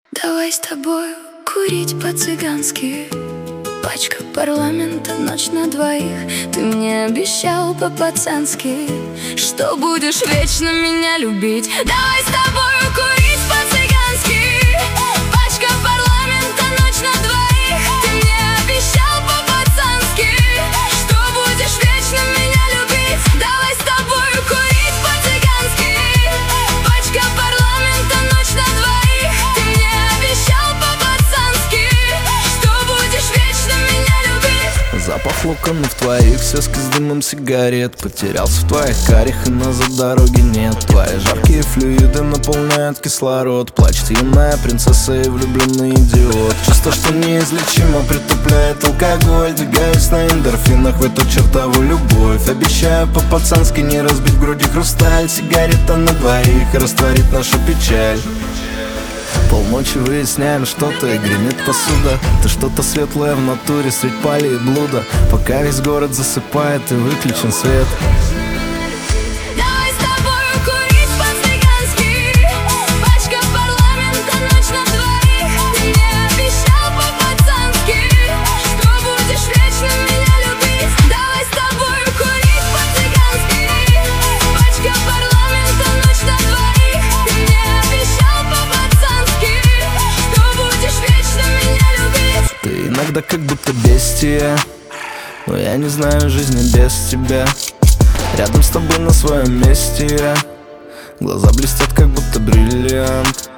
Давай с тобою курить по-цыгански. Пачка парламента, ночь на двоих. Ты мне обещал по-пацански, что будешь вечно меня любить. Давай с тобою курить по-цыгански. Пачка парламента, ночь на двоих. Ты мне обещал по-пацански, что будешь вечно меня любить. Давай с тобою курить по-цыгански. Пачка парламента, ночь на двоих. Ты мне обещал по-пацански, что будешь вечно меня любить. Запах локонов твоих, связка с дымом сигарет. Потерялся в твоих карих, и назад дороги нет. Твои жаркие флюиды наполняют кислород. Плачет юная принцесса и влюбленный идиот. Чувство, что неизлечимо притупляет алкоголь. Двигаюсь на эндорфинах в эту чертову любовь. Обещаю по-пацански не разбить в груди хрусталь. Сигарета на двоих растворит нашу печаль. Полночи выясняем что-то, и гремит посуда. Ты что-то светлое в натуре средь пали и блуда. Пока весь город засыпает и выключен свет. Давай с тобою курить по-цыгански. Пачка парламента, ночь на двоих. Ты мне обещал по-пацански, что будешь вечно меня любить. Давай с тобою курить по-цыгански. Пачка парламента, ночь на двоих. Ты мне обещал по-пацански, что будешь вечно меня любить. Ты иногда как будто бестия, но я не знаю жизни без тебя. Рядом с тобой на своем месте я. Глаза блестят, как будто бриллиант.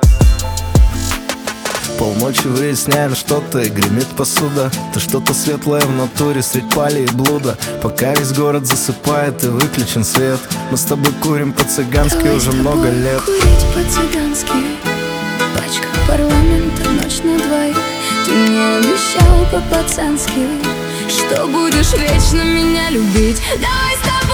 Полночи выясняем что-то, и гремит посуда. Ты что-то светлое в натуре средь пали и блуда. Пока весь город засыпает и выключен свет. Мы с тобой курим по-цыгански уже много лет. Курить по-цыгански. Пачка парламента, ночь на двоих. Ты мне обещал по-пацански, что будешь вечно меня любить. Давай с тобой